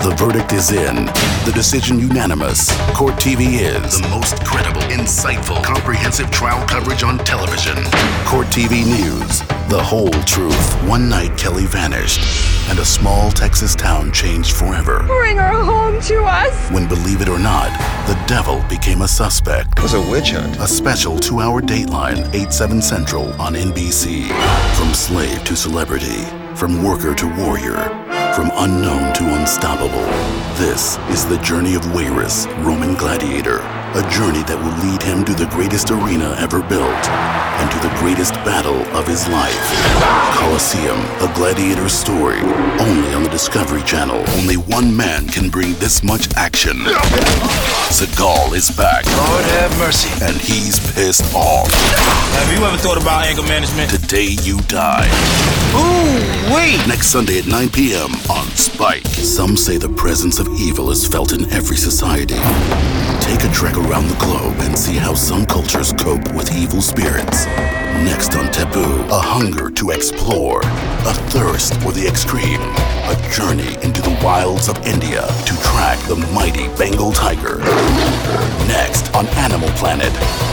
The verdict is in. The decision unanimous. Court TV is the most credible, insightful, comprehensive trial coverage on television. Court TV News. The whole truth. One night Kelly vanished, and a small Texas town changed forever. Bring her home to us. When, believe it or not, the devil became a suspect. It was a witch hunt. A special 2-hour Dateline, 8/7 Central on NBC. From slave to celebrity, from worker to warrior, from unknown to unstoppable. This is the journey of Wayrus, Roman gladiator. A journey that will lead him to the greatest arena ever built and to the greatest battle of his life. Colosseum, a gladiator's story. Only on the Discovery Channel. Only one man can bring this much action. Seagal is back. Lord have mercy. And he's pissed off. Have you ever thought about anger management? Today You Die. Ooh, wait. Next Sunday at 9 p.m. on Spike. Some say the presence of evil is felt in every society. Take a trek around the globe and see how some cultures cope with evil spirits. Next on Taboo, a hunger to explore, a thirst for the extreme, a journey into the wilds of India to track the mighty Bengal tiger. Next on Animal Planet,